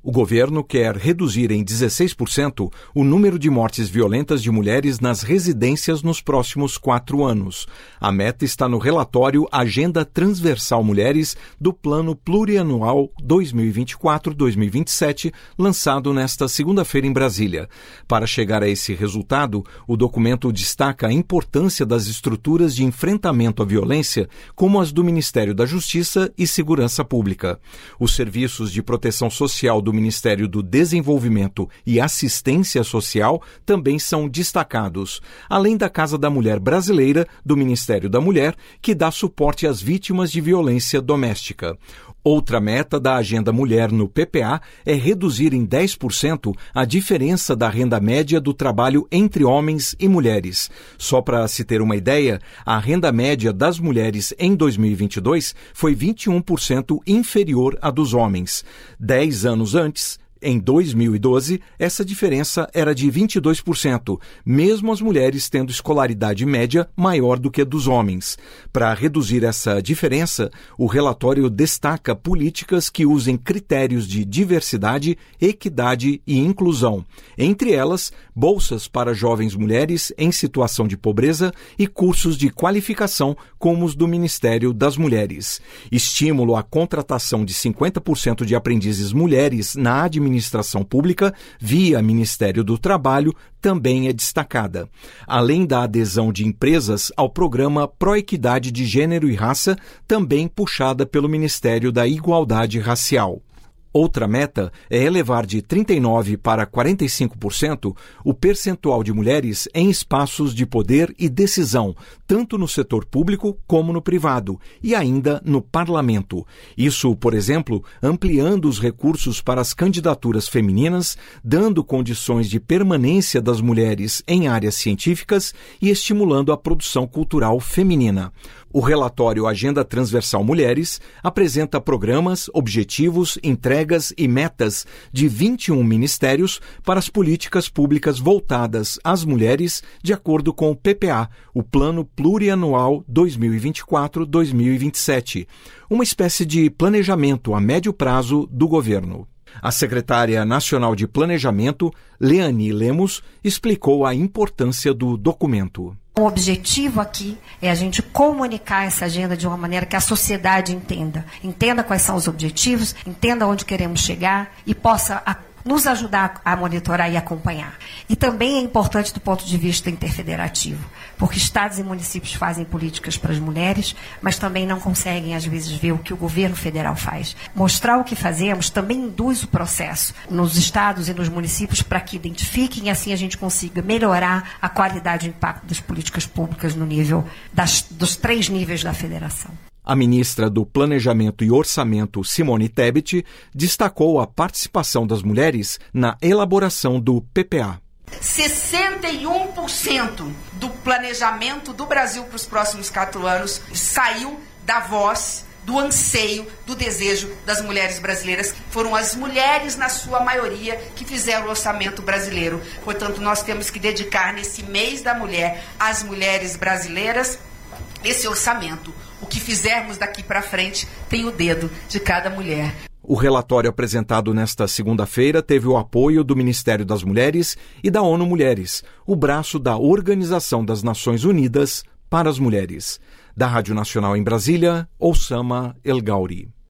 O governo quer reduzir em 16% o número de mortes violentas de mulheres nas residências nos próximos 4 anos. A meta está no relatório Agenda Transversal Mulheres do Plano Plurianual 2024-2027, lançado nesta segunda-feira em Brasília. Para chegar a esse resultado, o documento destaca a importância das estruturas de enfrentamento à violência, como as do Ministério da Justiça e Segurança Pública. Os serviços de proteção social do Ministério do Desenvolvimento e Assistência Social também são destacados, além da Casa da Mulher Brasileira, do Ministério da Mulher, que dá suporte às vítimas de violência doméstica. Outra meta da Agenda Mulher no PPA é reduzir em 10% a diferença da renda média do trabalho entre homens e mulheres. Só para se ter uma ideia, a renda média das mulheres em 2022 foi 21% inferior à dos homens. 10 anos antes, em 2012, essa diferença era de 22%, mesmo as mulheres tendo escolaridade média maior do que a dos homens. Para reduzir essa diferença, o relatório destaca políticas que usem critérios de diversidade, equidade e inclusão. Entre elas, bolsas para jovens mulheres em situação de pobreza e cursos de qualificação como os do Ministério das Mulheres. Estímulo à contratação de 50% de aprendizes mulheres na administração pública via Ministério do Trabalho também é destacada, além da adesão de empresas ao programa Pró-Equidade de Gênero e Raça, também puxada pelo Ministério da Igualdade Racial. Outra meta é elevar de 39% para 45% o percentual de mulheres em espaços de poder e decisão, tanto no setor público como no privado, e ainda no parlamento. Isso, por exemplo, ampliando os recursos para as candidaturas femininas, dando condições de permanência das mulheres em áreas científicas e estimulando a produção cultural feminina. O relatório Agenda Transversal Mulheres apresenta programas, objetivos, entregas e metas de 21 ministérios para as políticas públicas voltadas às mulheres, de acordo com o PPA, o Plano Plurianual 2024-2027, uma espécie de planejamento a médio prazo do governo. A secretária nacional de Planejamento, Leani Lemos, explicou a importância do documento. O objetivo aqui é a gente comunicar essa agenda de uma maneira que a sociedade entenda quais são os objetivos, entenda onde queremos chegar e possa nos ajudar a monitorar e acompanhar. E também é importante do ponto de vista interfederativo, porque estados e municípios fazem políticas para as mulheres, mas também não conseguem, às vezes, ver o que o governo federal faz. Mostrar o que fazemos também induz o processo nos estados e nos municípios para que identifiquem e assim a gente consiga melhorar a qualidade e o impacto das políticas públicas no nível dos 3 níveis da federação. A ministra do Planejamento e Orçamento, Simone Tebet, destacou a participação das mulheres na elaboração do PPA. 61% do planejamento do Brasil para os próximos 4 anos saiu da voz, do anseio, do desejo das mulheres brasileiras. Foram as mulheres, na sua maioria, que fizeram o orçamento brasileiro. Portanto, nós temos que dedicar nesse mês da mulher às mulheres brasileiras esse orçamento. O que fizermos daqui para frente tem o dedo de cada mulher. O relatório apresentado nesta segunda-feira teve o apoio do Ministério das Mulheres e da ONU Mulheres, o braço da Organização das Nações Unidas para as Mulheres. Da Rádio Nacional em Brasília, Oussama El Gauri.